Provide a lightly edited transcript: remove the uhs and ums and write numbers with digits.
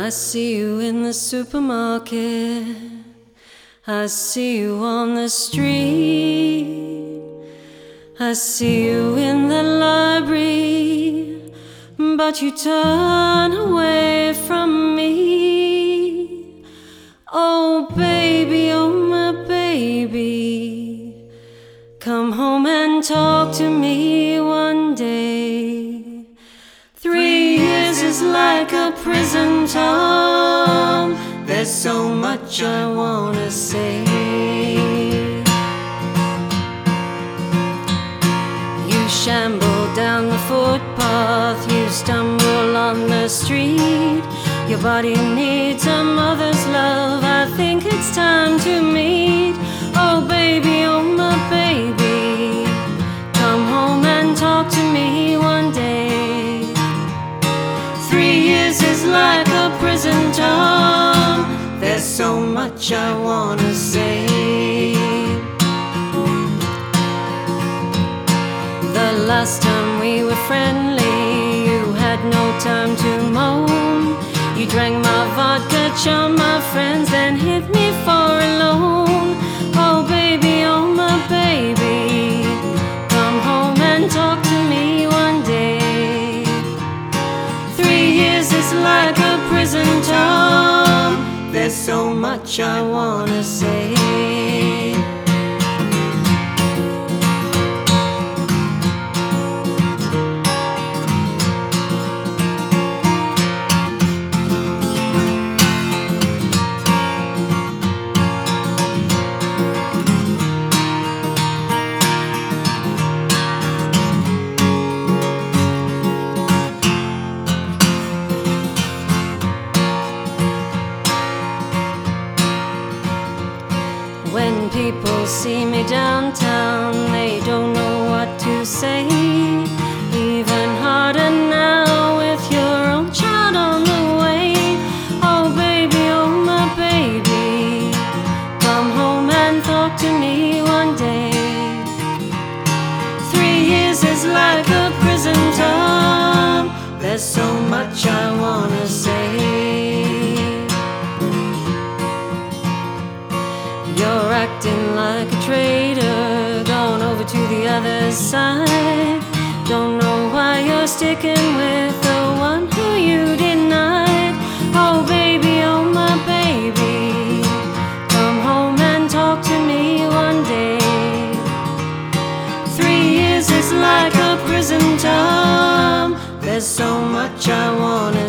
I see you in the supermarket, I see you on the street, I see you in the library, but you turn away from me. Oh baby, oh my baby, come home and talk to me one day. 3 years is like a prison term, there's so much I wanna say. You shamble down the footpath, you stumble on the street, your body needs a mother's love, I think it's time to meet. Oh baby, oh my baby, come home and talk to me one day. 3 years is like a prison term, there's so much I wanna say. The last time we were friendly, you had no time to moan. You drank my vodka, charmed my friends, then hit me for a loan. Oh baby, oh my baby, come home and talk to me one day. 3 years is like a prison term, there's so much I wanna say. When people see me downtown, they don't know what to say. Even harder now with your own child on the way. Oh baby, oh my baby, come home and talk to me one day. 3 years is like a prison term, there's so much I wanna say. You're acting like a traitor, gone over to the other side. Don't know why you're sticking with the one who you denied. Oh baby, oh my baby, come home and talk to me one day. 3 years is like a prison term, there's so much I wanna